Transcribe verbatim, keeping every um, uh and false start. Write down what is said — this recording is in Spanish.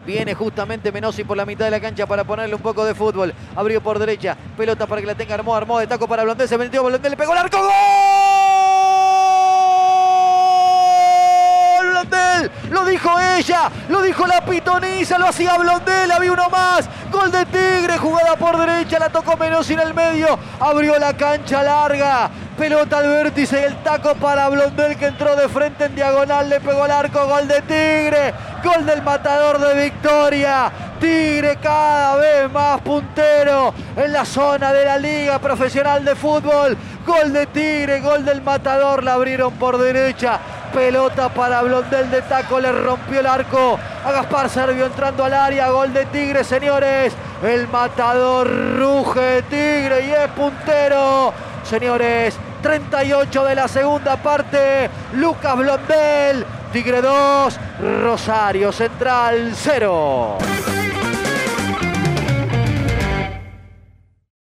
Viene justamente Menossi por la mitad de la cancha para ponerle un poco de fútbol. Abrió por derecha. Pelota para que la tenga Armó. Armó de taco para Blondel. Se metió Blondel. Le pegó el arco. ¡Gol! Blondel. Lo dijo ella. Lo dijo la pitoniza. Lo hacía Blondel. Había uno más. Gol de Tigre. Jugada por derecha. La tocó Menossi en el medio. Abrió la cancha larga. Pelota al vértice y el taco para Blondel, que entró de frente en diagonal, le pegó al arco. Gol de Tigre, gol del matador de Victoria. Tigre cada vez más puntero en la zona de la Liga Profesional de Fútbol. Gol de Tigre, gol del matador, la abrieron por derecha. Pelota para Blondel de taco, le rompió el arco a Gaspar Servio entrando al área. Gol de Tigre, señores. El matador ruge Tigre y es puntero. Señores, treinta y ocho de la segunda parte. Lucas Blondel, Tigre dos, Rosario Central cero.